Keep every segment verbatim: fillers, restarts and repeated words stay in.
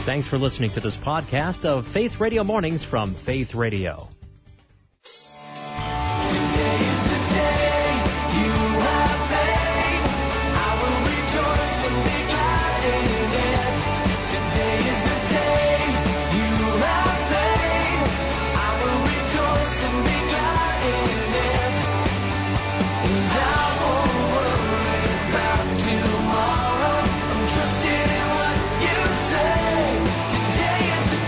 Thanks for listening to this podcast of Faith Radio Mornings from Faith Radio. Today is the day you have made. I will rejoice and be glad in it. Today is the day you have made. I will rejoice and be glad in it. And I won't worry about tomorrow. I'm trusting in what you say. Today is the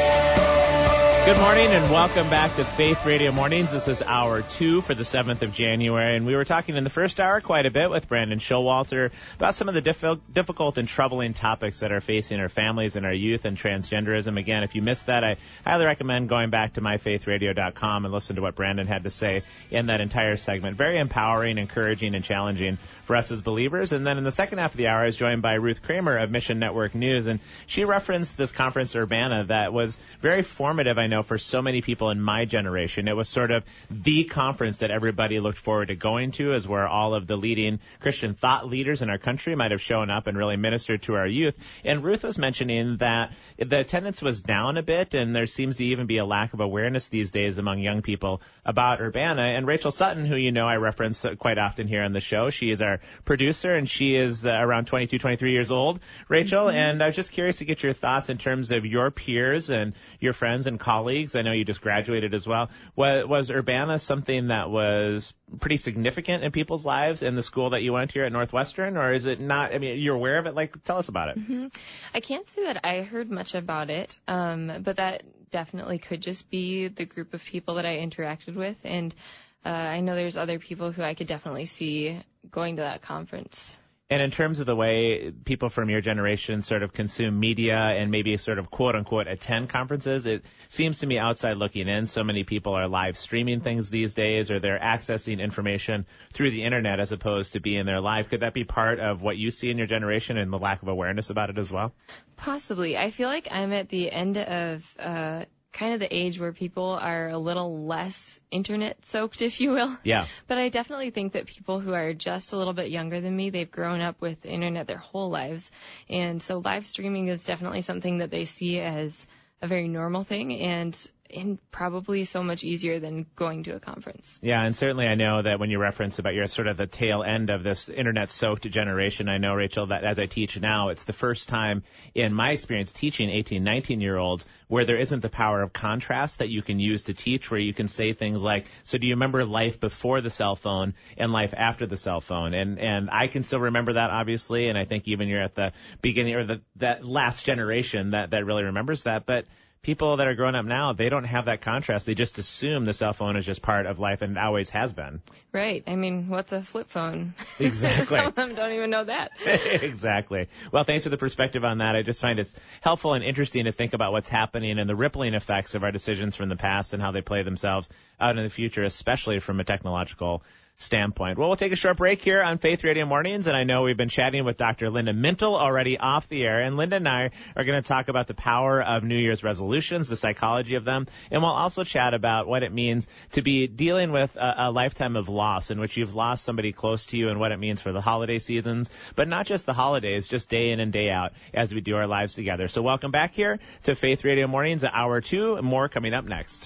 day. Good morning and welcome back to Faith Radio Mornings. This is hour two for the seventh of January, and we were talking in the first hour quite a bit with Brandon Showalter about some of the diffi- difficult and troubling topics that are facing our families and our youth and transgenderism. Again, if you missed that, I highly recommend going back to my faith radio dot com and listen to what Brandon had to say in that entire segment. Very empowering, encouraging, and challenging for us as believers. And then in the second half of the hour, I was joined by Ruth Kramer of Mission Network News, and she referenced this conference Urbana that was very formative, I know, for so many people in my generation. It was sort of the conference that everybody looked forward to going to, as where all of the leading Christian thought leaders in our country might have shown up and really ministered to our youth. And Ruth was mentioning that the attendance was down a bit, and there seems to even be a lack of awareness these days among young people about Urbana. And Rachel Sutton, who you know I reference quite often here on the show, she is our producer, and she is uh, around twenty-two, twenty-three years old, Rachel. Mm-hmm. And I was just curious to get your thoughts in terms of your peers and your friends and colleagues. I know you just graduated as well. Was, was Urbana something that was pretty significant in people's lives in the school that you went to here at Northwestern, or is it not? I mean, you're aware of it? Like, tell us about it. Mm-hmm. I can't say that I heard much about it, um, but that definitely could just be the group of people that I interacted with. And uh, I know there's other people who I could definitely see going to that conference. And in terms of the way people from your generation sort of consume media and maybe sort of quote unquote attend conferences, it seems to me outside looking in, so many people are live streaming things these days, or they're accessing information through the internet as opposed to being there live. Could that be part of what you see in your generation and the lack of awareness about it as well? Possibly. I feel like I'm at the end of uh, kind of the age where people are a little less internet soaked, if you will. Yeah. But I definitely think that people who are just a little bit younger than me, they've grown up with the internet their whole lives. And so live streaming is definitely something that they see as a very normal thing, and and probably so much easier than going to a conference. Yeah, and certainly I know that when you reference about your sort of the tail end of this internet-soaked generation, I know, Rachel, that as I teach now, it's the first time in my experience teaching eighteen, nineteen-year-olds where there isn't the power of contrast that you can use to teach, where you can say things like, so do you remember life before the cell phone and life after the cell phone? And and I can still remember that, obviously, and I think even you're at the beginning, or the that last generation that, that really remembers that, but people that are growing up now, they don't have that contrast. They just assume the cell phone is just part of life and always has been. Right. I mean, what's a flip phone? Exactly. Some of them don't even know that. Exactly. Well, thanks for the perspective on that. I just find it's helpful and interesting to think about what's happening and the rippling effects of our decisions from the past and how they play themselves out in the future, especially from a technological standpoint. Well, we'll take a short break here on Faith Radio Mornings, and I know we've been chatting with Doctor Linda Mintle already off the air, and Linda and I are going to talk about the power of New Year's resolutions, the psychology of them, and we'll also chat about what it means to be dealing with a, a lifetime of loss in which you've lost somebody close to you, and what it means for the holiday seasons, but not just the holidays, just day in and day out as we do our lives together. So welcome back here to Faith Radio Mornings at hour two, and more coming up next.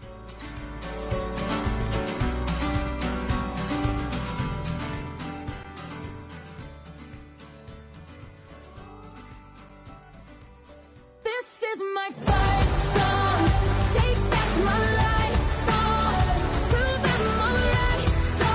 This is my fight song. Take back my life song. Prove I'm alright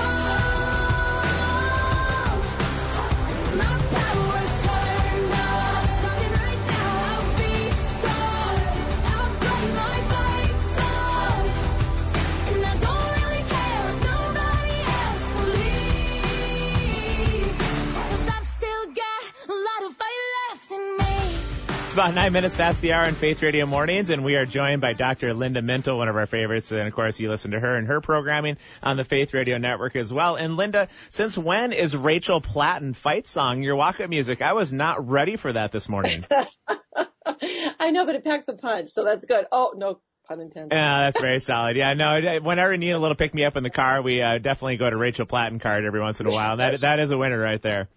song. My power's turned off. Starting right now, I'll be strong. I'll play my fight song. And I don't really care if nobody else believes. 'Cause I've still got a lot of fight left in me. It's about nine minutes past the hour in Faith Radio Mornings, and we are joined by Doctor Linda Mintle, one of our favorites. And, of course, you listen to her and her programming on the Faith Radio Network as well. And, Linda, since when is Rachel Platten fight song your walk-up music? I was not ready for that this morning. I know, but it packs a punch, so that's good. Oh, no pun intended. Yeah, that's very solid. Yeah, no, whenever we need a little pick-me-up in the car, we uh, definitely go to Rachel Platten card every once in a while. That That is a winner right there.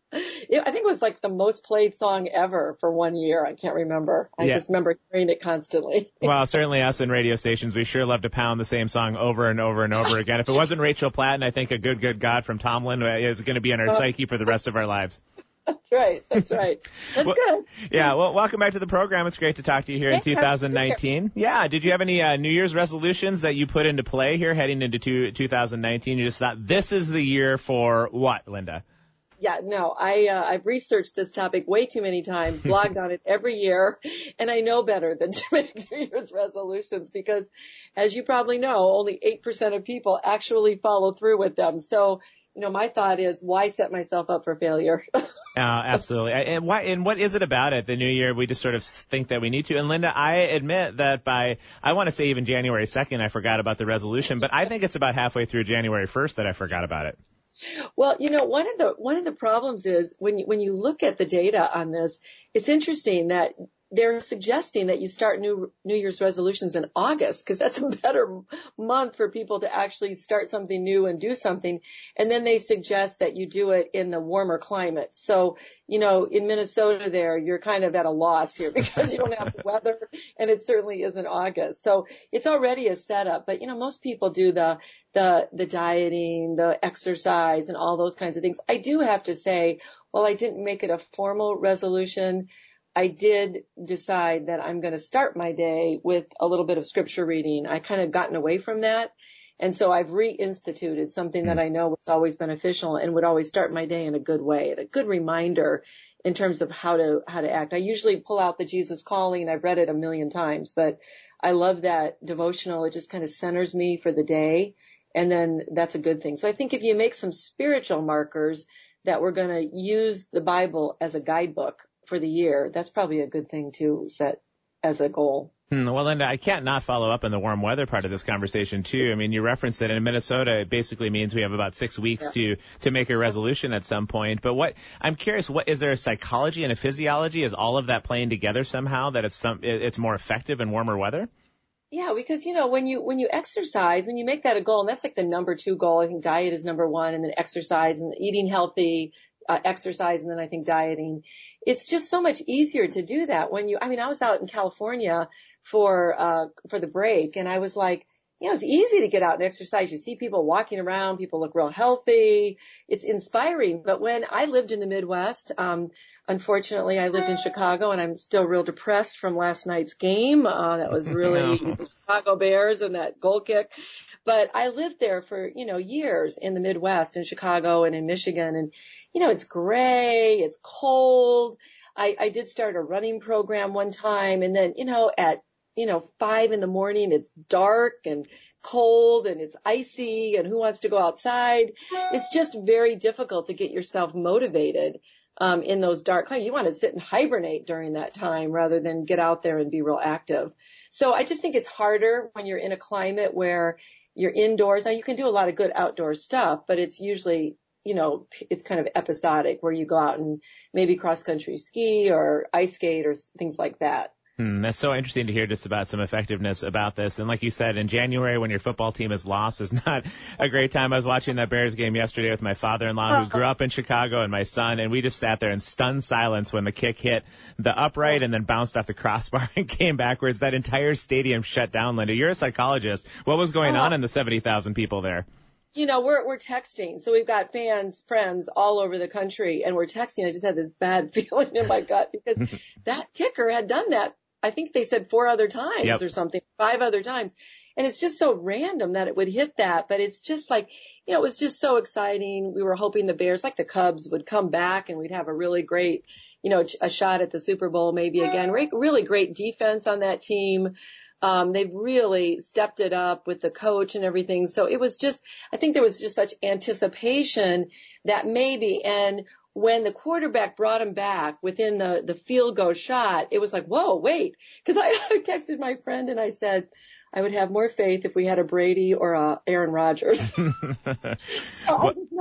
It, I think it was like the most played song ever for one year. I can't remember. I Yeah. just remember hearing it constantly. Well, certainly us in radio stations, we sure love to pound the same song over and over and over again. If it wasn't Rachel Platt, I think A Good, Good God from Tomlin is going to be in our psyche for the rest of our lives. That's right. That's right. That's well, good. Yeah. Well, welcome back to the program. It's great to talk to you here Yeah, in two thousand nineteen. Yeah. Did you have any uh, New Year's resolutions that you put into play here heading into two, two thousand nineteen? You just thought this is the year for what, Linda? Yeah, no, I, uh, I've researched this topic way too many times, blogged on it every year, and I know better than to make New Year's resolutions because, as you probably know, only eight percent of people actually follow through with them. So, you know, my thought is, why set myself up for failure? Uh, absolutely. And why, and what is it about it? The new year, we just sort of think that we need to. And Linda, I admit that by, I want to say even January second, I forgot about the resolution, but I think it's about halfway through January first that I forgot about it. Well, you know, one of the one of the problems is when you, when you look at the data on this, it's interesting that they're suggesting that you start new New Year's resolutions in August because that's a better month for people to actually start something new and do something. And then they suggest that you do it in the warmer climate. So, you know, in Minnesota there, you're kind of at a loss here because you don't have the weather and it certainly isn't August. So it's already a setup. But, you know, most people do the the the dieting, the exercise and all those kinds of things. I do have to say, while I didn't make it a formal resolution, I did decide that I'm going to start my day with a little bit of scripture reading. I kind of gotten away from that. And so I've reinstituted something that I know was always beneficial and would always start my day in a good way, and a good reminder in terms of how to, how to act. I usually pull out the Jesus Calling. I've read it a million times, but I love that devotional. It just kind of centers me for the day. And then that's a good thing. So I think if you make some spiritual markers that we're going to use the Bible as a guidebook for the year, that's probably a good thing to set as a goal. Hmm, well, Linda, I can't not follow up on the warm weather part of this conversation, too. I mean, you referenced that in Minnesota, it basically means we have about six weeks yeah. to to make a resolution at some point. But what I'm curious, what is there a psychology and a physiology? Is all of that playing together somehow that it's some it's more effective in warmer weather? Yeah, because, you know, when you, when you exercise, when you make that a goal, and that's like the number two goal, I think diet is number one, and then exercise and eating healthy, uh, exercise, and then I think dieting. It's just so much easier to do that when you, I mean, I was out in California for, uh, for the break, and I was like, you know, it's easy to get out and exercise. You see people walking around, people look real healthy. It's inspiring. But when I lived in the Midwest, um, unfortunately, I lived in Chicago, and I'm still real depressed from last night's game. Uh, that was really the Chicago Bears and that goal kick. But I lived there for, you know, years in the Midwest, in Chicago and in Michigan. And, you know, it's gray, it's cold. I, I did start a running program one time. And then, you know, at, you know, five in the morning, it's dark and cold and it's icy, and who wants to go outside? It's just very difficult to get yourself motivated um, in those dark climates. You want to sit and hibernate during that time rather than get out there and be real active. So I just think it's harder when you're in a climate where you're indoors. Now, you can do a lot of good outdoor stuff, but it's usually, you know, it's kind of episodic where you go out and maybe cross-country ski or ice skate or things like that. Hmm, that's so interesting to hear just about some effectiveness about this. And like you said, in January when your football team is lost is not a great time. I was watching that Bears game yesterday with my father-in-law who grew up in Chicago and my son, and we just sat there in stunned silence when the kick hit the upright and then bounced off the crossbar and came backwards. That entire stadium shut down, Linda. You're a psychologist. What was going on in the seventy thousand people there? You know, we're, we're texting. So we've got fans, friends all over the country, and we're texting. I just had this bad feeling in my gut because that kicker had done that. I think they said four other times yep. or something, five other times. And it's just so random that it would hit that. But it's just like, you know, it was just so exciting. We were hoping the Bears, like the Cubs, would come back and we'd have a really great, you know, a shot at the Super Bowl maybe again. Really great defense on that team. Um, they've really stepped it up with the coach and everything. So it was just, I think there was just such anticipation that maybe, and when the quarterback brought him back within the, the field goal shot, it was like, whoa, wait. Cause I, I texted my friend and I said, I would have more faith if we had a Brady or a Aaron Rodgers. So I was not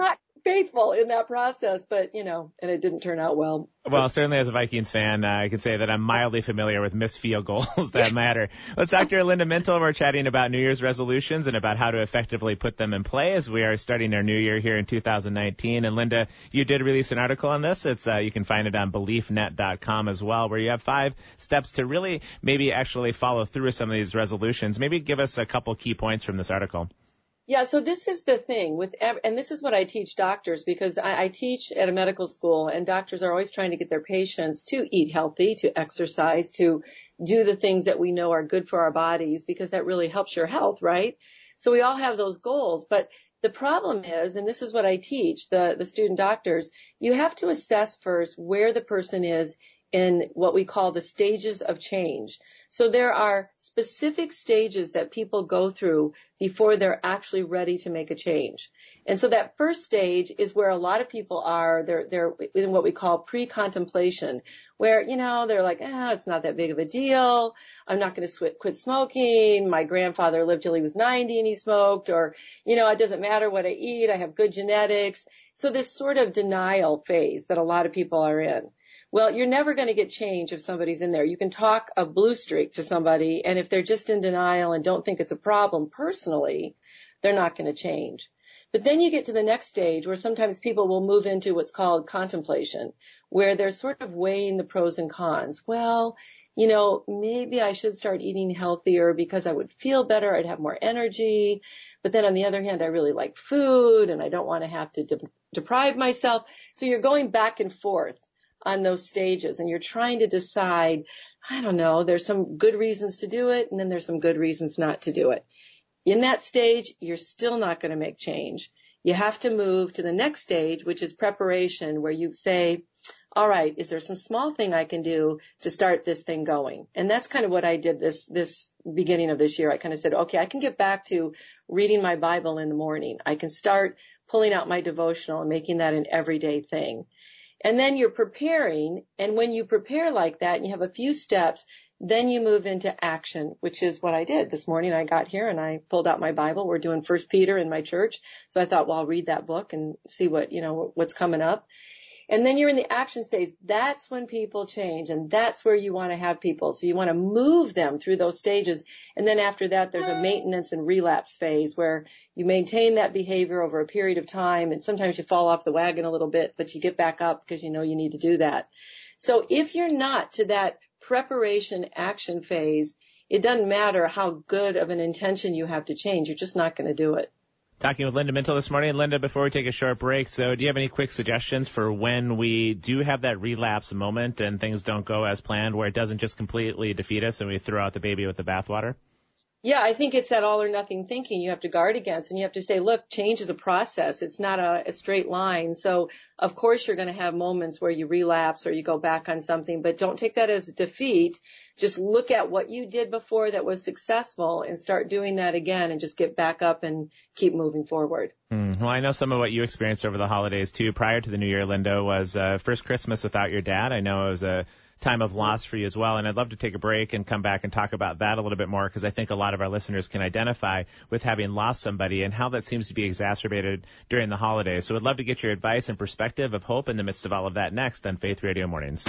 faithful in that process, but, you know, and it didn't turn out well. Well, certainly as a Vikings fan, uh, I could say that I'm mildly familiar with missed field goals that matter. Well, it's Doctor Linda Mintle. We're chatting about New Year's resolutions and about how to effectively put them in play as we are starting our new year here in two thousand nineteen. And Linda, you did release an article on this. It's uh, you can find it on belief net dot com as well, where you have five steps to really maybe actually follow through with some of these resolutions. Maybe give us a couple key points from this article. Yeah, so this is the thing with, and this is what I teach doctors, because I, I teach at a medical school, and doctors are always trying to get their patients to eat healthy, to exercise, to do the things that we know are good for our bodies, because that really helps your health, right? So we all have those goals, but the problem is, and this is what I teach the, the student doctors, you have to assess first where the person is in what we call the stages of change. So there are specific stages that people go through before they're actually ready to make a change. And so that first stage is where a lot of people are. They're, they're in what we call pre-contemplation, where, you know, they're like, ah, it's not that big of a deal. I'm not going to quit smoking. My grandfather lived till he was ninety and he smoked, or, you know, it doesn't matter what I eat. I have good genetics. So this sort of denial phase that a lot of people are in. Well, you're never going to get change if somebody's in there. You can talk a blue streak to somebody, and if they're just in denial and don't think it's a problem personally, they're not going to change. But then you get to the next stage where sometimes people will move into what's called contemplation, where they're sort of weighing the pros and cons. Well, you know, maybe I should start eating healthier because I would feel better. I'd have more energy. But then on the other hand, I really like food and I don't want to have to de- deprive myself. So you're going back and forth on those stages, and you're trying to decide, I don't know, there's some good reasons to do it, and then there's some good reasons not to do it. In that stage, you're still not going to make change. You have to move to the next stage, which is preparation, where you say, all right, is there some small thing I can do to start this thing going? And that's kind of what I did this, this beginning of this year. I kind of said, okay, I can get back to reading my Bible in the morning. I can start pulling out my devotional and making that an everyday thing. And then you're preparing, and when you prepare like that and you have a few steps, then you move into action, which is what I did. This morning I got here and I pulled out my Bible. We're doing First Peter in my church. So I thought, well, I'll read that book and see what, you know, what's coming up. And then you're in the action stage. That's when people change, and that's where you want to have people. So you want to move them through those stages. And then after that, there's a maintenance and relapse phase where you maintain that behavior over a period of time. And sometimes you fall off the wagon a little bit, but you get back up because you know you need to do that. So if you're not to that preparation action phase, it doesn't matter how good of an intention you have to change. You're just not going to do it. Talking with Linda Mintle this morning. Linda, before we take a short break, so do you have any quick suggestions for when we do have that relapse moment and things don't go as planned, where it doesn't just completely defeat us and we throw out the baby with the bathwater? Yeah, I think it's that all or nothing thinking you have to guard against, and you have to say, look, change is a process. It's not a, a straight line. So, of course, you're going to have moments where you relapse or you go back on something, but don't take that as a defeat. Just look at what you did before that was successful and start doing that again and just get back up and keep moving forward. Mm, well, I know some of what you experienced over the holidays, too, prior to the New Year, Linda, was uh, first Christmas without your dad. I know it was a time of loss for you as well, and I'd love to take a break and come back and talk about that a little bit more, because I think a lot of our listeners can identify with having lost somebody and how that seems to be exacerbated during the holidays. So I'd love to get your advice and perspective of hope in the midst of all of that next on Faith Radio Mornings.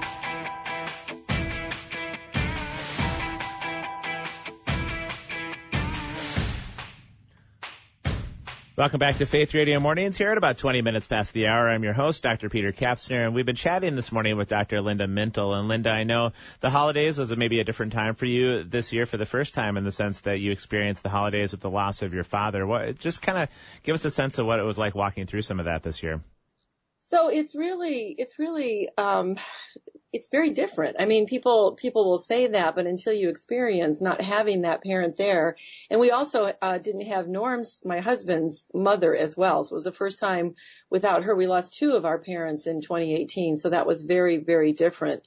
Welcome back to Faith Radio Mornings here at about twenty minutes past the hour. I'm your host, Doctor Peter Kapsner, and we've been chatting this morning with Doctor Linda Mintle. And Linda, I know the holidays was maybe a different time for you this year for the first time, in the sense that you experienced the holidays with the loss of your father. What, just kind of give us a sense of what it was like walking through some of that this year. So it's really, it's really, um, it's very different. I mean, people, people will say that, but until you experience not having that parent there. And we also, uh, didn't have Norm's, my husband's mother as well. So it was the first time without her. We lost two of our parents in twenty eighteen. So that was very, very different.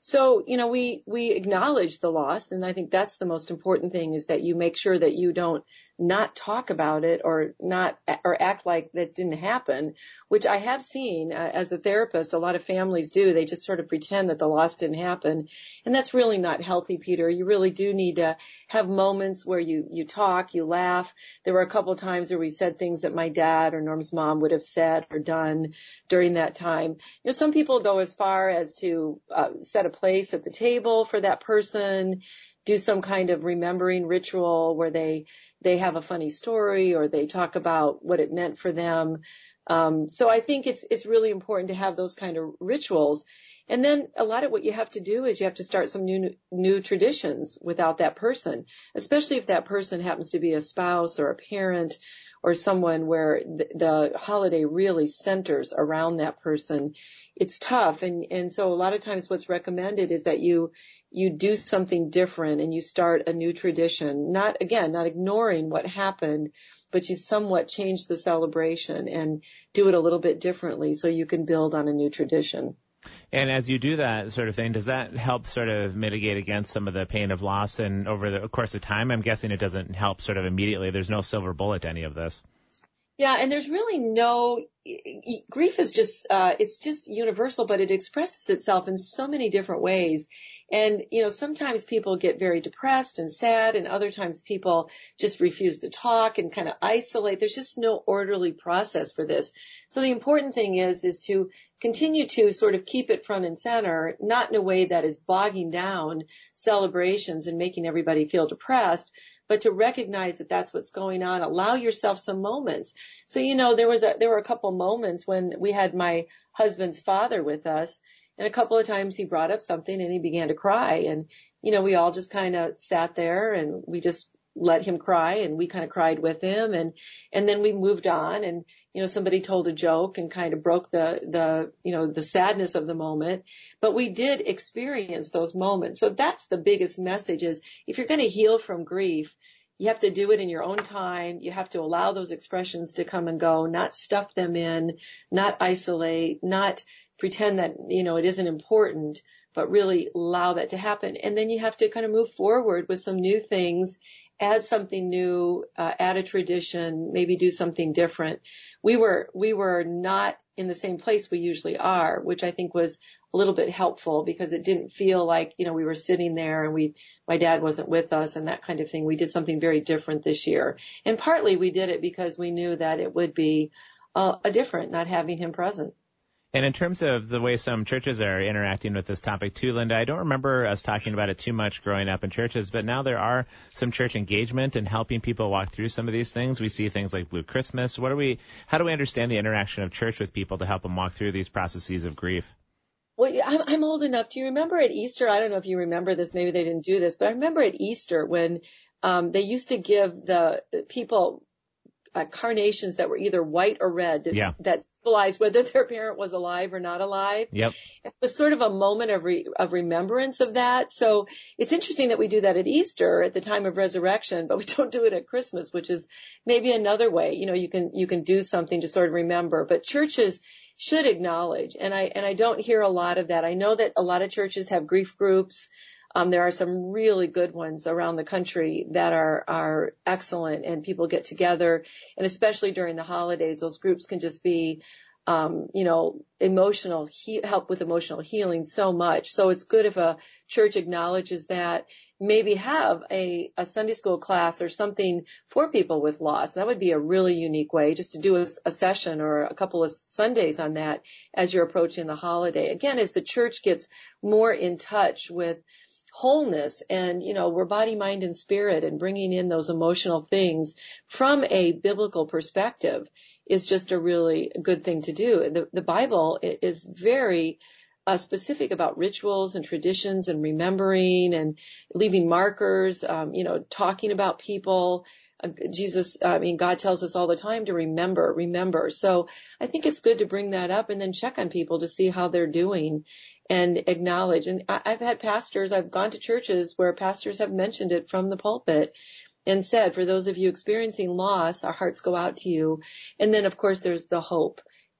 So, you know, we, we acknowledge the loss. And I think that's the most important thing, is that you make sure that you don't not talk about it or not, or act like that didn't happen, which I have seen uh, as a therapist. A lot of families do. They just sort of pretend that the loss didn't happen. And that's really not healthy, Peter. You really do need to have moments where you, you talk, you laugh. There were a couple of times where we said things that my dad or Norm's mom would have said or done during that time. You know, some people go as far as to uh, set a place at the table for that person, do some kind of remembering ritual where they, they have a funny story or they talk about what it meant for them. Um, so I think it's, it's really important to have those kind of rituals. And then a lot of what you have to do is you have to start some new, new traditions without that person, especially if that person happens to be a spouse or a parent or someone where the, the holiday really centers around that person. It's tough. And, and so a lot of times what's recommended is that you, you do something different and you start a new tradition, not, again, not ignoring what happened, but you somewhat change the celebration and do it a little bit differently so you can build on a new tradition. And as you do that sort of thing, does that help sort of mitigate against some of the pain of loss? And over the course of time, I'm guessing it doesn't help sort of immediately. There's no silver bullet to any of this. Yeah, and there's really no, grief is just, uh, it's just universal, but it expresses itself in so many different ways. And, you know, sometimes people get very depressed and sad, and other times people just refuse to talk and kind of isolate. There's just no orderly process for this. So the important thing is, is to continue to sort of keep it front and center, not in a way that is bogging down celebrations and making everybody feel depressed, but to recognize that that's what's going on. Allow yourself some moments. So, you know, there was a, there were a couple moments when we had my husband's father with us, and a couple of times he brought up something and he began to cry. And, you know, we all just kind of sat there and we just let him cry, and we kind of cried with him. And, and then we moved on, and, you know, somebody told a joke and kind of broke the, the, you know, the sadness of the moment. But we did experience those moments. So that's the biggest message, is if you're going to heal from grief, you have to do it in your own time. You have to allow those expressions to come and go, not stuff them in, not isolate, not pretend that, you know, it isn't important, but really allow that to happen. And then you have to kind of move forward with some new things, add something new, uh, add a tradition, maybe do something different. We were, we were not in the same place we usually are, which I think was a little bit helpful, because it didn't feel like, you know, we were sitting there and we, my dad wasn't with us and that kind of thing. We did something very different this year. And partly we did it because we knew that it would be uh, a different not having him present. And in terms of the way some churches are interacting with this topic too, Linda, I don't remember us talking about it too much growing up in churches, but now there are some church engagement in helping people walk through some of these things. We see things like Blue Christmas. What are we, how do we understand the interaction of church with people to help them walk through these processes of grief? Well, I'm, I'm old enough. Do you remember at Easter? I don't know if you remember this. Maybe they didn't do this, but I remember at Easter when um, they used to give the people Uh, carnations that were either white or red, yeah. that symbolized whether their parent was alive or not alive. Yep. It was sort of a moment of re- of remembrance of that. So it's interesting that we do that at Easter at the time of resurrection, but we don't do it at Christmas, which is maybe another way. You know, you can you can do something to sort of remember, but churches should acknowledge, and I and I don't hear a lot of that. I know that a lot of churches have grief groups. Um, there are some really good ones around the country that are, are excellent, and people get together, and especially during the holidays, those groups can just be, um, you know, emotional, he- help with emotional healing so much. So it's good if a church acknowledges that, maybe have a, a Sunday school class or something for people with loss. That would be a really unique way, just to do a, a session or a couple of Sundays on that as you're approaching the holiday. Again, as the church gets more in touch with wholeness and, you know, we're body, mind, and spirit, and bringing in those emotional things from a biblical perspective is just a really good thing to do. The, the Bible is very uh, specific about rituals and traditions and remembering and leaving markers, um, you know, talking about people. Uh, Jesus, I mean, God tells us all the time to remember, remember. So I think it's good to bring that up and then check on people to see how they're doing and acknowledge. And I, I've had pastors, I've gone to churches where pastors have mentioned it from the pulpit and said, for those of you experiencing loss, our hearts go out to you. And then, of course, there's the hope.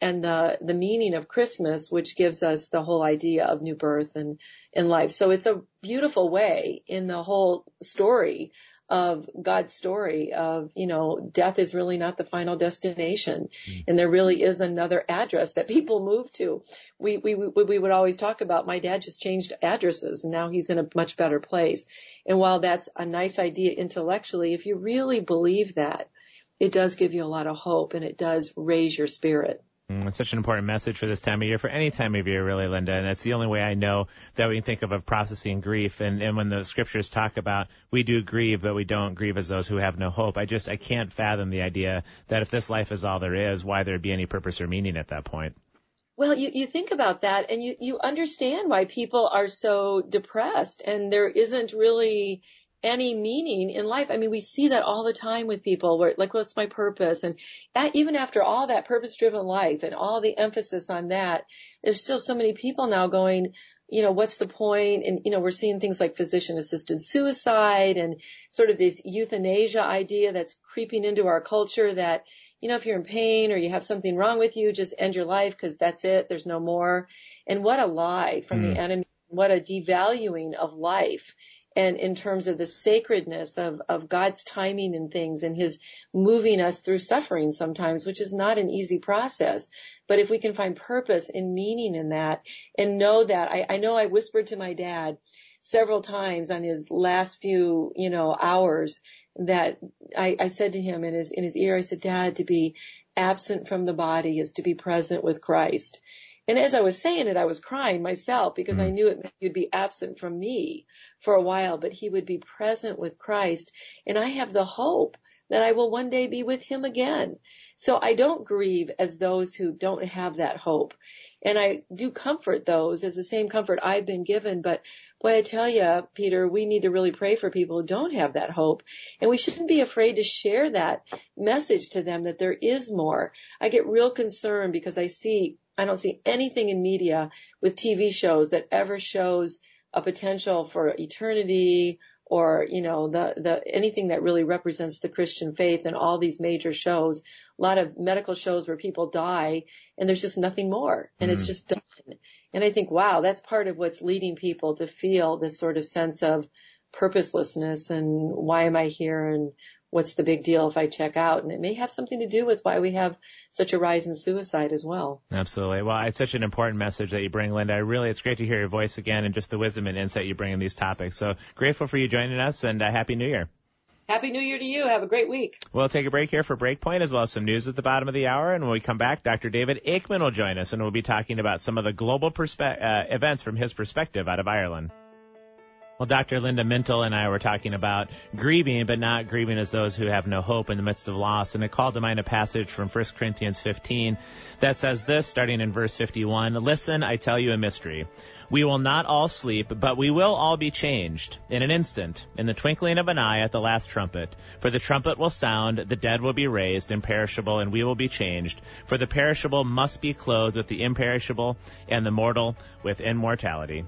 and the, the meaning of Christmas, which gives us the whole idea of new birth and, and life. So it's a beautiful way in the whole story of God's story of, you know, death is really not the final destination. Mm. And there really is another address that people move to. We, we, we, we would always talk about, my dad just changed addresses and now he's in a much better place. And while that's a nice idea intellectually, if you really believe that, it does give you a lot of hope and it does raise your spirit. Mm, it's such an important message for this time of year, for any time of year, really, Linda. And that's the only way I know that we can think of, of processing grief. And, and when the scriptures talk about we do grieve, but we don't grieve as those who have no hope, I just, I can't fathom the idea that if this life is all there is, why there'd be any purpose or meaning at that point. Well, you, you think about that and you, you understand why people are so depressed and there isn't really any meaning in life. I mean, we see that all the time with people where, like, what's my purpose? And that, even after all that purpose-driven life and all the emphasis on that, there's still so many people now going, you know, what's the point? And, you know, we're seeing things like physician-assisted suicide and sort of this euthanasia idea that's creeping into our culture that, you know, if you're in pain or you have something wrong with you, just end your life because that's it. There's no more. And what a lie from mm. the enemy. What a devaluing of life. And in terms of the sacredness of, of God's timing and things and his moving us through suffering sometimes, which is not an easy process. But if we can find purpose and meaning in that and know that, I, I know I whispered to my dad several times on his last few, you know, hours that I, I said to him in his, in his ear, I said, Dad, to be absent from the body is to be present with Christ. And as I was saying it, I was crying myself because mm. I knew it meant he'd be absent from me for a while, but he would be present with Christ. And I have the hope that I will one day be with him again. So I don't grieve as those who don't have that hope. And I do comfort those as the same comfort I've been given. But boy, I tell you, Peter, we need to really pray for people who don't have that hope. And we shouldn't be afraid to share that message to them that there is more. I get real concerned because I see I don't see anything in media with T V shows that ever shows a potential for eternity or, you know, the, the, anything that really represents the Christian faith in all these major shows. A lot of medical shows where people die and there's just nothing more and mm. it's just done. And I think, wow, that's part of what's leading people to feel this sort of sense of purposelessness and why am I here and what's the big deal if I check out? And it may have something to do with why we have such a rise in suicide as well. Absolutely. Well, it's such an important message that you bring, Linda. I really, it's great to hear your voice again and just the wisdom and insight you bring in these topics. So grateful for you joining us and uh, Happy New Year. Happy New Year to you. Have a great week. We'll take a break here for Breakpoint as well as some news at the bottom of the hour. And when we come back, Doctor David Aikman will join us and we'll be talking about some of the global perspe- uh, events from his perspective out of Ireland. Well, Doctor Linda Mintle and I were talking about grieving, but not grieving as those who have no hope in the midst of loss. And it called to mind a passage from First Corinthians fifteen that says this, starting in verse fifty-one, "Listen, I tell you a mystery. We will not all sleep, but we will all be changed in an instant, in the twinkling of an eye at the last trumpet. For the trumpet will sound, the dead will be raised imperishable, and we will be changed. For the perishable must be clothed with the imperishable, and the mortal with immortality."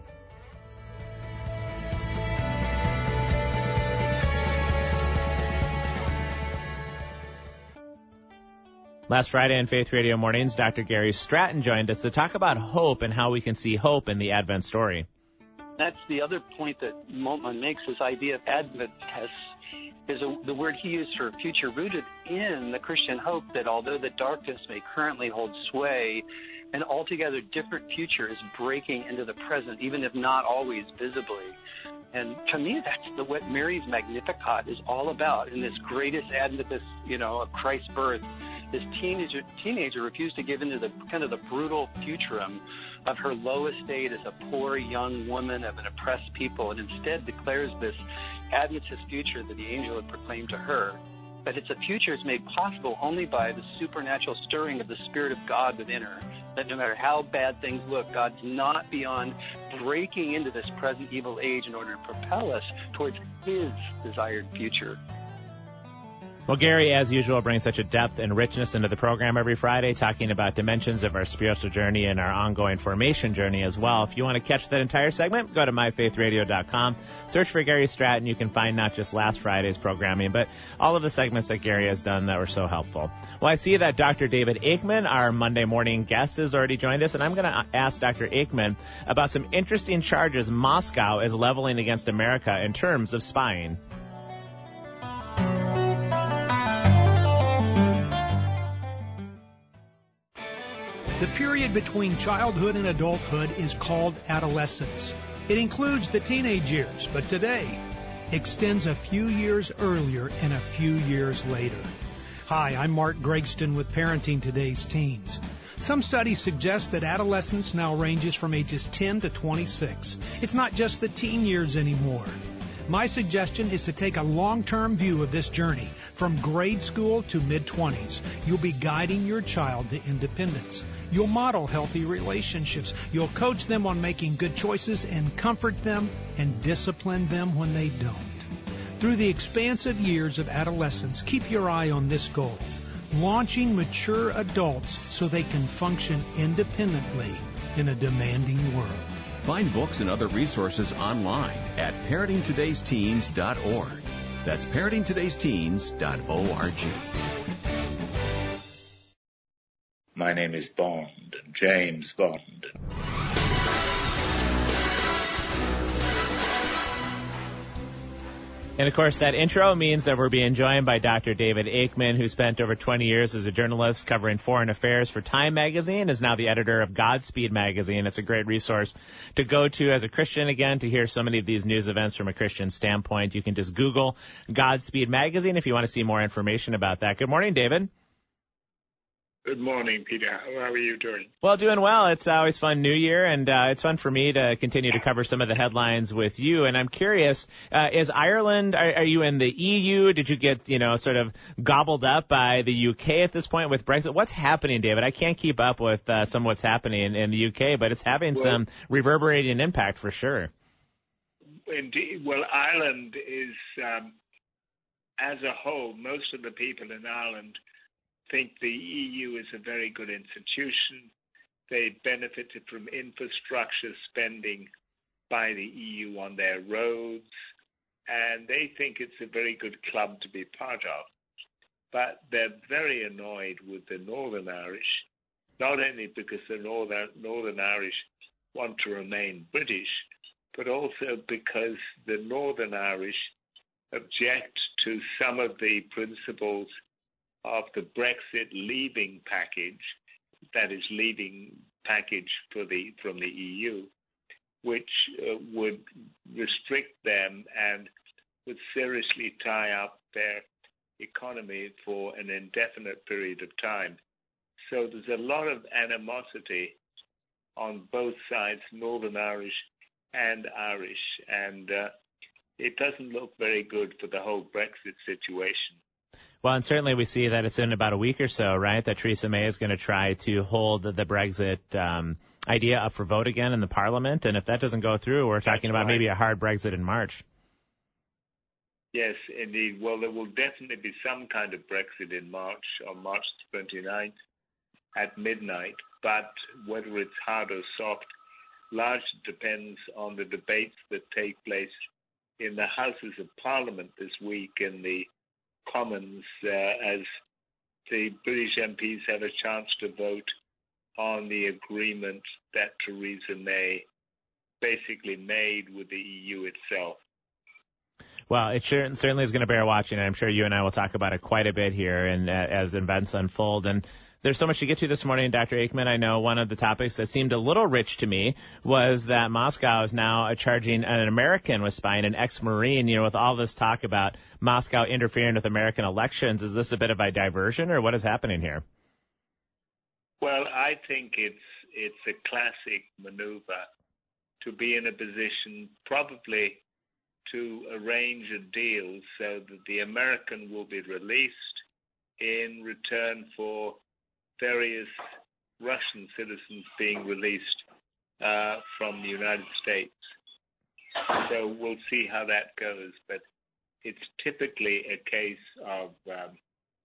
Last Friday on Faith Radio Mornings, Doctor Gary Stratton joined us to talk about hope and how we can see hope in the Advent story. That's the other point that Moltmann makes, this idea of Advent tests, is a, the word he used for future rooted in the Christian hope that although the darkness may currently hold sway, an altogether different future is breaking into the present, even if not always visibly. And to me, that's the, what Mary's Magnificat is all about in this greatest Advent, this, you know, of Christ's birth. This teenager, teenager refused to give into the kind of the brutal futurum of her low estate as a poor young woman of an oppressed people, and instead declares this Adventist future that the angel had proclaimed to her. But it's a future that's made possible only by the supernatural stirring of the Spirit of God within her, that no matter how bad things look, God's not beyond breaking into this present evil age in order to propel us towards his desired future. Well, Gary, as usual, brings such a depth and richness into the program every Friday, talking about dimensions of our spiritual journey and our ongoing formation journey as well. If you want to catch that entire segment, go to my faith radio dot com. Search for Gary Stratton. You can find not just last Friday's programming, but all of the segments that Gary has done that were so helpful. Well, I see that Doctor David Aikman, our Monday morning guest, has already joined us, and I'm going to ask Doctor Aikman about some interesting charges Moscow is leveling against America in terms of spying. The period between childhood and adulthood is called adolescence. It includes the teenage years, but today extends a few years earlier and a few years later. Hi, I'm Mark Gregston with Parenting Today's Teens. Some studies suggest that adolescence now ranges from ages ten to twenty-six. It's not just the teen years anymore. My suggestion is to take a long-term view of this journey from grade school to mid-twenties. You'll be guiding your child to independence. You'll model healthy relationships. You'll coach them on making good choices and comfort them and discipline them when they don't. Through the expansive years of adolescence, keep your eye on this goal: launching mature adults so they can function independently in a demanding world. Find books and other resources online at parenting todays teens dot org. That's parenting todays teens dot org. My name is Bond, James Bond. And, of course, that intro means that we're being joined by Doctor David Aikman, who spent over twenty years as a journalist covering foreign affairs for Time magazine, is now the editor of Godspeed magazine. It's a great resource to go to as a Christian, again, to hear so many of these news events from a Christian standpoint. You can just Google Godspeed magazine if you want to see more information about that. Good morning, David. Good morning, Peter. How are you doing? Well, doing well. It's always fun New Year, and uh, it's fun for me to continue to cover some of the headlines with you. And I'm curious, uh, is Ireland, are, are you in the E U? Did you get, you know, sort of gobbled up by the U K at this point with Brexit? What's happening, David? I can't keep up with uh, some of what's happening in, in the U K, but it's having well, some reverberating impact for sure. Indeed. Well, Ireland is, um, as a whole, most of the people in Ireland think the E U is a very good institution. They benefited from infrastructure spending by the E U on their roads, and they think it's a very good club to be part of. But they're very annoyed with the Northern Irish, not only because the Northern, Northern Irish want to remain British, but also because the Northern Irish object to some of the principles of the Brexit leaving package, that is, leaving package for the from the E U, which uh, would restrict them and would seriously tie up their economy for an indefinite period of time. So there's a lot of animosity on both sides, Northern Irish and Irish, and uh, it doesn't look very good for the whole Brexit situation. Well, and certainly we see that it's in about a week or so, right, that Theresa May is going to try to hold the, the Brexit um, idea up for vote again in the Parliament. And if that doesn't go through, we're talking about maybe a hard Brexit in March. Yes, indeed. Well, there will definitely be some kind of Brexit in March, on March twenty-ninth at midnight. But whether it's hard or soft largely depends on the debates that take place in the Houses of Parliament this week in the Commons, uh, as the British M Ps have a chance to vote on the agreement that Theresa May basically made with the E U itself. Well, it sure, certainly is going to bear watching, and I'm sure you and I will talk about it quite a bit here and uh, as events unfold. And there's so much to get to this morning, Doctor Aikman. I know one of the topics that seemed a little rich to me was that Moscow is now charging an American with spying, an ex-Marine. You know, with all this talk about Moscow interfering with American elections, is this a bit of a diversion, or what is happening here? Well, I think it's it's a classic maneuver to be in a position probably to arrange a deal so that the American will be released in return for various Russian citizens being released uh, from the United States. So we'll see how that goes. But it's typically a case of um,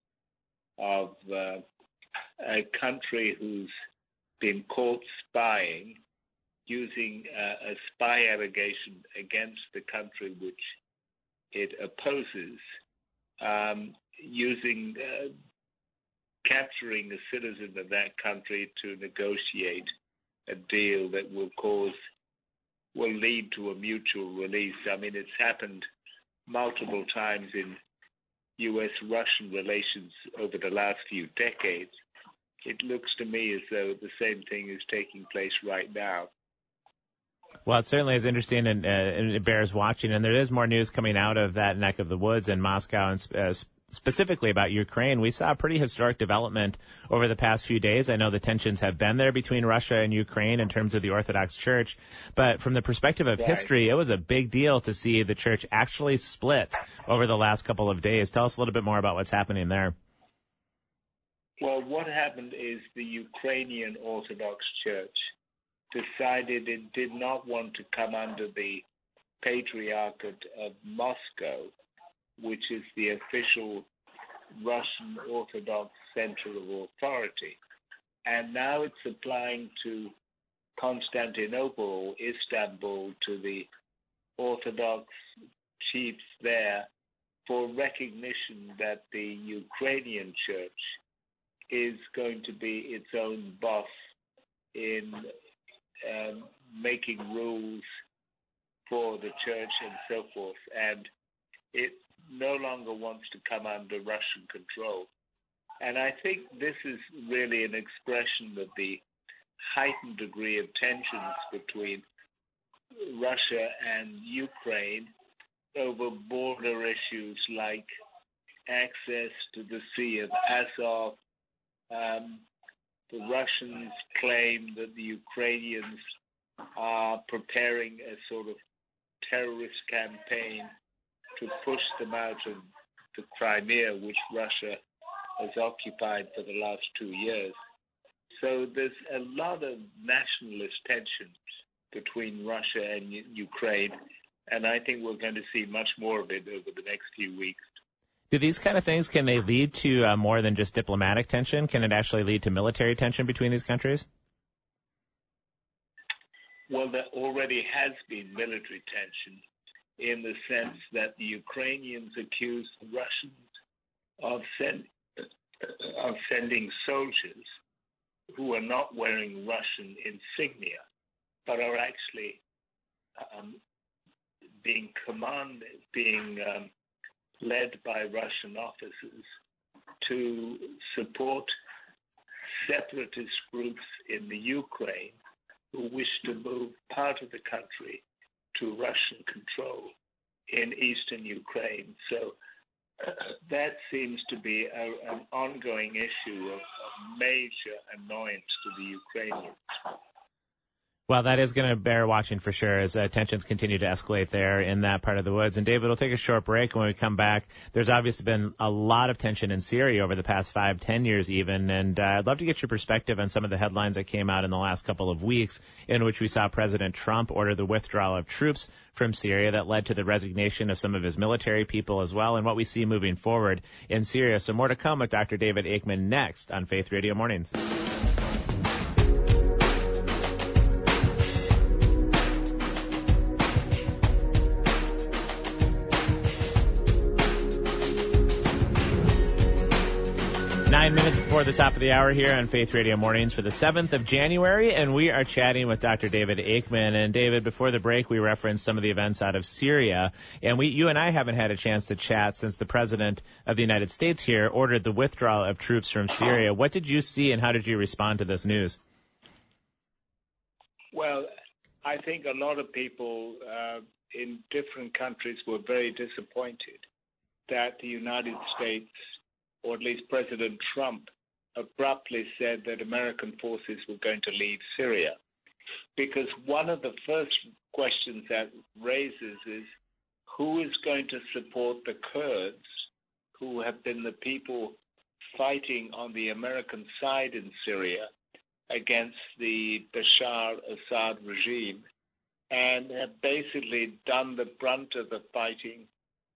of uh, a country who's been caught spying, using uh, a spy allegation against the country which it opposes, um, using uh, capturing a citizen of that country to negotiate a deal that will cause, will lead to a mutual release. I mean, it's happened multiple times in U S Russian relations over the last few decades. It looks to me as though the same thing is taking place right now. Well, it certainly is interesting, and, uh, and it bears watching. And there is more news coming out of that neck of the woods in Moscow, and uh, specifically about Ukraine. We saw a pretty historic development over the past few days. I know the tensions have been there between Russia and Ukraine in terms of the Orthodox Church, but from the perspective of Right. history, it was a big deal to see the church actually split over the last couple of days. Tell us a little bit more about what's happening there. Well, what happened is the Ukrainian Orthodox Church decided it did not want to come under the Patriarchate of Moscow, which is the official Russian Orthodox center of authority. And now it's applying to Constantinople or Istanbul, to the Orthodox chiefs there, for recognition that the Ukrainian church is going to be its own boss in um, making rules for the church and so forth. And it no longer wants to come under Russian control. And I think this is really an expression of the heightened degree of tensions between Russia and Ukraine over border issues like access to the Sea of Azov. Um, the Russians claim that the Ukrainians are preparing a sort of terrorist campaign to push them out of the Crimea, which Russia has occupied for the last two years. So there's a lot of nationalist tensions between Russia and U- Ukraine, and I think we're going to see much more of it over the next few weeks. Do these kind of things, can they lead to uh, more than just diplomatic tension? Can it actually lead to military tension between these countries? Well, there already has been military tension in the sense that the Ukrainians accuse the Russians of, send, of sending soldiers who are not wearing Russian insignia, but are actually um, being commanded, being um, led by Russian officers to support separatist groups in the Ukraine who wish to move part of the country to Russian control in eastern Ukraine. So uh, that seems to be a, an ongoing issue of, of major annoyance to the Ukrainians. Well, that is going to bear watching for sure as uh, tensions continue to escalate there in that part of the woods. And David, we'll take a short break. When we come back, there's obviously been a lot of tension in Syria over the past five, ten years even. And uh, I'd love to get your perspective on some of the headlines that came out in the last couple of weeks in which we saw President Trump order the withdrawal of troops from Syria that led to the resignation of some of his military people as well, and what we see moving forward in Syria. So more to come with Doctor David Aikman next on Faith Radio Mornings. Nine minutes before the top of the hour here on Faith Radio Mornings for the seventh of January, and we are chatting with Doctor David Aikman. And David, before the break, we referenced some of the events out of Syria, and we, you and I haven't had a chance to chat since the President of the United States here ordered the withdrawal of troops from Syria. What did you see, and how did you respond to this news? Well, I think a lot of people uh, in different countries were very disappointed that the United States, or at least President Trump, abruptly said that American forces were going to leave Syria. Because one of the first questions that raises is, who is going to support the Kurds, who have been the people fighting on the American side in Syria against the Bashar Assad regime, and have basically done the brunt of the fighting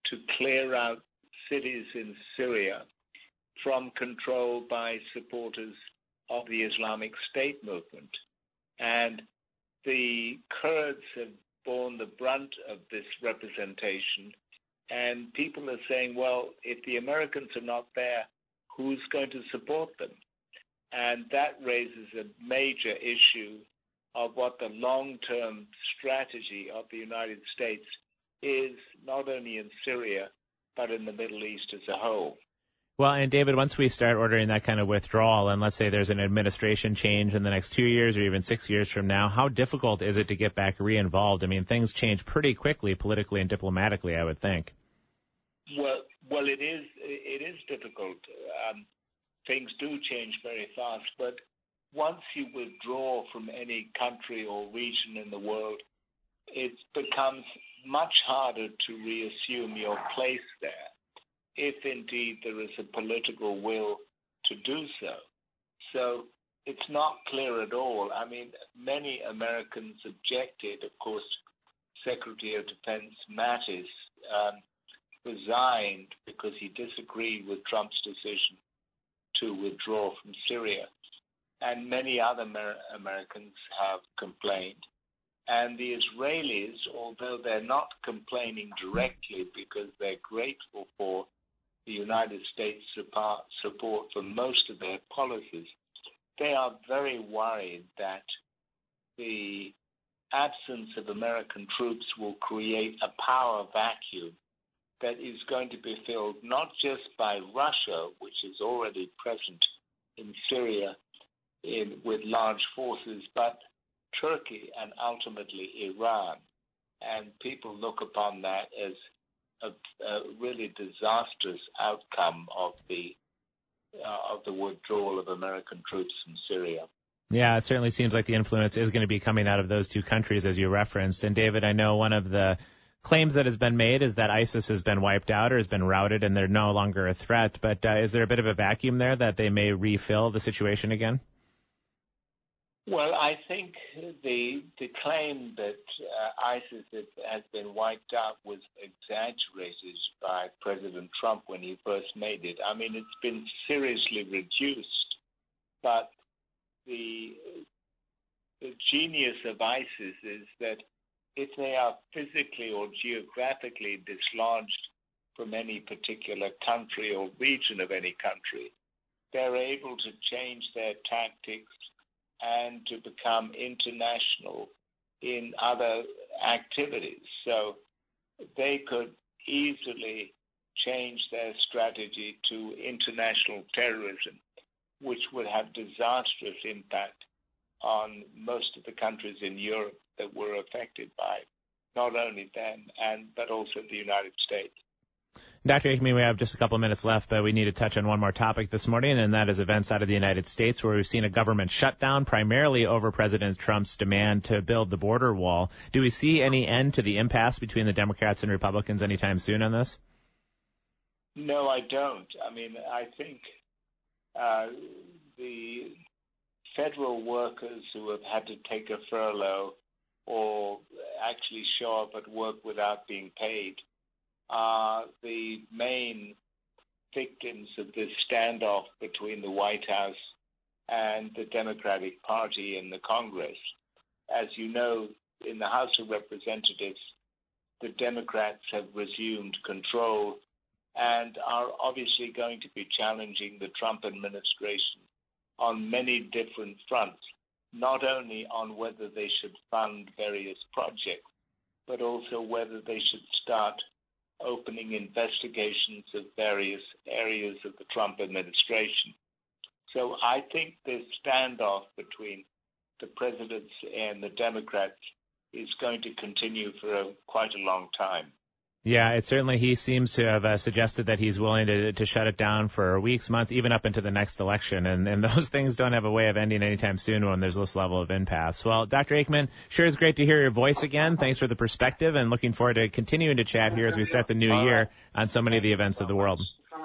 to clear out cities in Syria from control by supporters of the Islamic State movement. And the Kurds have borne the brunt of this representation, and people are saying, well, if the Americans are not there, who's going to support them? And that raises a major issue of what the long-term strategy of the United States is, not only in Syria, but in the Middle East as a whole. Well, and David, once we start ordering that kind of withdrawal, and let's say there's an administration change in the next two years or even six years from now, how difficult is it to get back re-involved? I mean, things change pretty quickly politically and diplomatically, I would think. Well, well, it is it is difficult. Um, things do change very fast, but once you withdraw from any country or region in the world, it becomes much harder to reassume your place there, if indeed there is a political will to do so. So it's not clear at all. I mean, many Americans objected. Of course, Secretary of Defense Mattis um, resigned because he disagreed with Trump's decision to withdraw from Syria. And many other Amer- Americans have complained. And the Israelis, although they're not complaining directly because they're grateful for the United States support, support for most of their policies, they are very worried that the absence of American troops will create a power vacuum that is going to be filled not just by Russia, which is already present in Syria in, with large forces, but Turkey and ultimately Iran. And people look upon that as a, a really disastrous outcome of the uh, of the withdrawal of American troops from Syria. Yeah, it certainly seems like the influence is going to be coming out of those two countries, as you referenced. And David, I know one of the claims that has been made is that ISIS has been wiped out or has been routed and they're no longer a threat. But uh, is there a bit of a vacuum there that they may refill the situation again? Well, I think the the claim that uh, ISIS has been wiped out was exaggerated by President Trump when he first made it. I mean, it's been seriously reduced, but the the genius of ISIS is that if they are physically or geographically dislodged from any particular country or region of any country, they're able to change their tactics and to become international in other activities. So they could easily change their strategy to international terrorism, which would have disastrous impact on most of the countries in Europe that were affected by it, not only them, and but also the United States. Doctor Aikman, we have just a couple of minutes left, but we need to touch on one more topic this morning, and that is events out of the United States where we've seen a government shutdown primarily over President Trump's demand to build the border wall. Do we see any end to the impasse between the Democrats and Republicans anytime soon on this? No, I don't. I mean, I think uh, the federal workers who have had to take a furlough or actually show up at work without being paid are the main victims of this standoff between the White House and the Democratic Party in the Congress. As you know, in the House of Representatives, the Democrats have resumed control and are obviously going to be challenging the Trump administration on many different fronts, not only on whether they should fund various projects, but also whether they should start opening investigations of various areas of the Trump administration. So I think this standoff between the presidents and the Democrats is going to continue for a, quite a long time. Yeah, it certainly, he seems to have uh, suggested that he's willing to to shut it down for weeks, months, even up into the next election. And, and those things don't have a way of ending anytime soon when there's this level of impasse. Well, Doctor Aikman, sure is great to hear your voice again. Thanks for the perspective and looking forward to continuing to chat here as we start the new year on so many of the events of the world.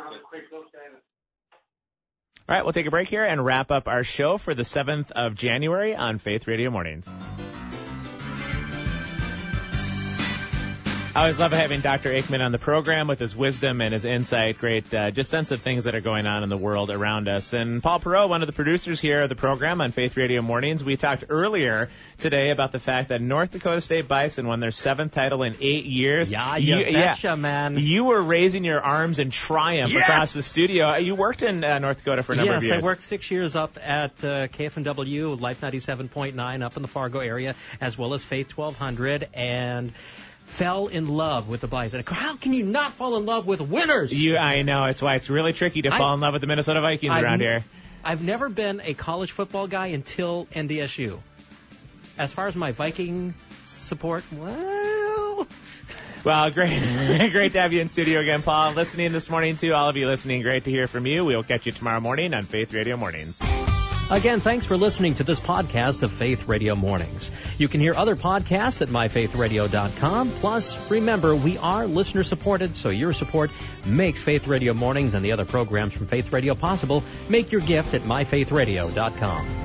All right, we'll take a break here and wrap up our show for the seventh of January on Faith Radio Mornings. I always love having Doctor Aikman on the program with his wisdom and his insight. Great, uh, just sense of things that are going on in the world around us. And Paul Perot, one of the producers here of the program on Faith Radio Mornings, we talked earlier today about the fact that North Dakota State Bison won their seventh title in eight years. Yeah, you, you betcha, yeah. man. You were raising your arms in triumph yes! across the studio. You worked in uh, North Dakota for a number yes, of years. Yes, I worked six years up at uh, K F N W, Life ninety-seven point nine up in the Fargo area, as well as Faith twelve hundred, and fell in love with the Bison. How can you not fall in love with winners? You, I know. It's why it's really tricky to I, fall in love with the Minnesota Vikings I've, around here. I've never been a college football guy until N D S U. As far as my Viking support, well... Well, great great to have you in studio again, Paul. Listening this morning, too. All of you listening, great to hear from you. We'll catch you tomorrow morning on Faith Radio Mornings. Again, thanks for listening to this podcast of Faith Radio Mornings. You can hear other podcasts at my faith radio dot com. Plus, remember, we are listener-supported, so your support makes Faith Radio Mornings and the other programs from Faith Radio possible. Make your gift at my faith radio dot com.